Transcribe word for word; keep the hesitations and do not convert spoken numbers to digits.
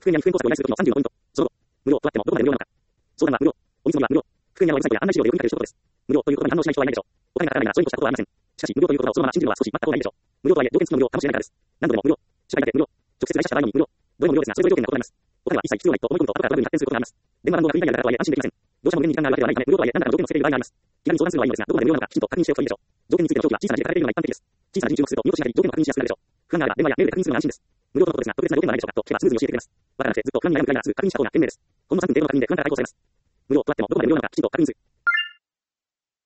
復元や復元工作を依頼するときのさんじゅうのポイント。その後、無料とあってもどこまで無料なのか。相談は無料。お見積もりは無料。復元やウェブサイトや案内資料でよく見かける一言です。無料という言葉に反応しない人はいないでしょう。お金がかからないならそういうことしたことはありません。しかし、無料という言葉をそのまま信じるのは少し待った方がいいでしょう。無料とはいえ、条件付きの無料かもしれないからです。何度でも無料。主体だけ無料。直接来社した場合のみ無料。どれも無料ですが、それぞれ条件が異なります。お金は一切必要ないと思い込むと後からトラブルに発展することがあります。電話番号が不利なやからとはいえ安心できません。どうしても無限に時間があるわけではないため、無料とはいえ何らかの条件をつけている場合があります。気軽に相談するのはいいのですが、どこまで無料なのかきちんと確認しておくといいでしょう。条件についての表記は小さな字で書かれているのが一般的です。小さな字に注目すると見落としが減り、条件を確認しやすくなるでしょう。不安があれば電話やメールで確認するのが安心です。無料とのことですが、特別な条件はないでしょうかと聞けばスムーズに教えてくれます。わからなくてずっと不安に悩むくらいならすぐ確認した方が賢明です。ほんのさんぷん程度の確認で不安から解放されます。無料とあってもどこまで無料なのかきちんと確認する。